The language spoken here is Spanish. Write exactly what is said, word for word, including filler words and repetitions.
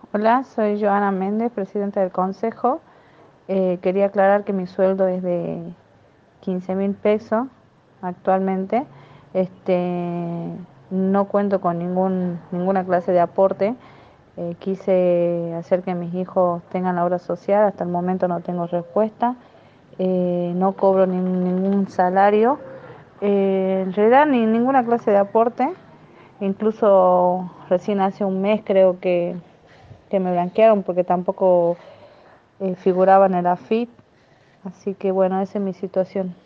Hola, soy Joana Méndez, presidenta del Consejo. Eh, quería aclarar que mi sueldo es de quince mil pesos actualmente. Este, no cuento con ningún, ninguna clase de aporte. Eh, quise hacer que mis hijos tengan la obra social. Hasta el momento no tengo respuesta. Eh, no cobro ni- ningún salario. Eh, en realidad ni ninguna clase de aporte. Incluso recién hace un mes creo que que me blanquearon porque tampoco eh, figuraba en el A F I P. Así que bueno, esa es mi situación.